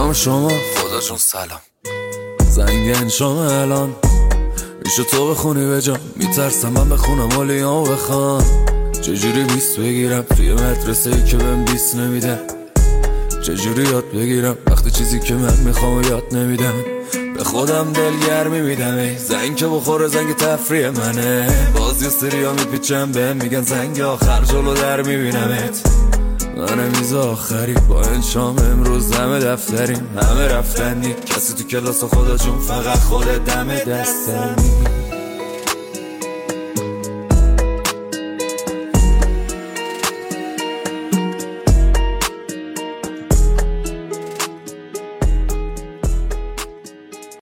نام شما خدا جون سلام. زنگ انشام الان میشه تو بخونی به جام، میترسم من بخونم اولیام بخوان. چجوری 20 بگیرم توی مدرسه ای که بهم 20 نمیدن؟ چجوری یاد بگیرم وقتی چیزی که من میخوام یاد نمیدن؟ به خودم دلگرمی میدم ای زنگ که بخوره زنگ تفریح منه. بازی سریا میپیچم بهم میگن زنگ آخر جلو در میبینمت. من میز آخری با انشام امروز همه دفتریم، همه رفتنی، کسی تو کلاس خدا جون فقط خود دم دستنی.